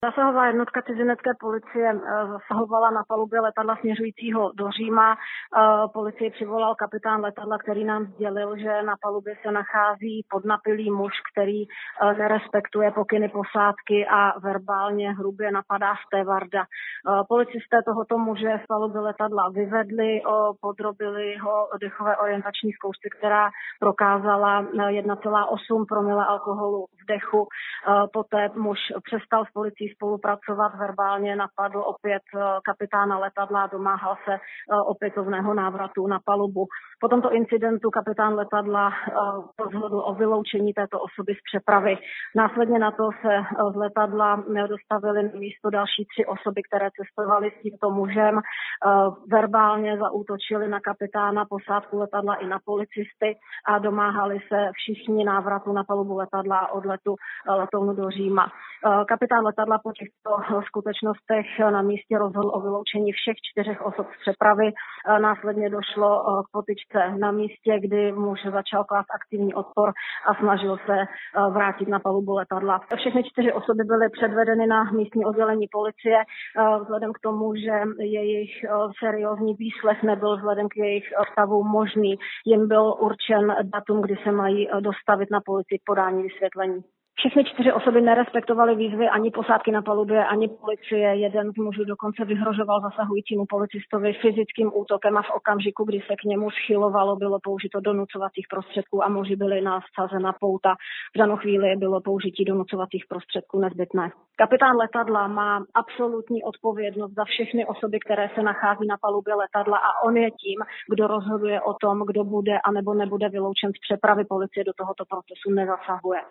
Zásahová jednotka cizinecké policie zasahovala na palubě letadla směřujícího do Říma. Policii přivolal kapitán letadla, který nám sdělil, že na palubě se nachází podnapilý muž, který nerespektuje pokyny posádky a verbálně hrubě napadá stevarda. Policisté tohoto muže z paluby letadla vyvedli, podrobili ho dechové orientační zkoušce, která prokázala 1,8 promile alkoholu v dechu. Poté muž přestal s policií spolupracovat, verbálně napadl opět kapitána letadla a domáhal se opětovného návratu na palubu. Po tomto incidentu kapitán letadla rozhodl o vyloučení této osoby z přepravy. Následně na to se z letadla dostavily na místo další 3 osoby, které cestovaly s tímto mužem. Verbálně zaútočili na kapitána, posádku letadla i na policisty a domáhali se všichni návratu na palubu letadla a odletu letounu do Říma. Kapitán letadla po těchto skutečnostech na místě rozhodl o vyloučení všech 4 osob z přepravy. Následně došlo k potyčce na místě, kdy muž začal klást aktivní odpor a snažil se vrátit na palubu letadla. Všechny 4 osoby byly předvedeny na místní oddělení policie. Vzhledem k tomu, že jejich seriózní výslech nebyl vzhledem k jejich stavu možný, jim byl určen datum, kdy se mají dostavit na policii k podání vysvětlení. Všechny 4 osoby nerespektovaly výzvy ani posádky na palubě, ani policie. Jeden z mužů dokonce vyhrožoval zasahujícímu policistovi fyzickým útokem a v okamžiku, kdy se k němu schylovalo, bylo použito donucovacích prostředků a muži byli nasazena pouta. V danou chvíli bylo použití donucovacích prostředků nezbytné. Kapitán letadla má absolutní odpovědnost za všechny osoby, které se nachází na palubě letadla a on je tím, kdo rozhoduje o tom, kdo bude a nebo nebude vyloučen z přepravy. Policie do tohoto procesu nezasahuje.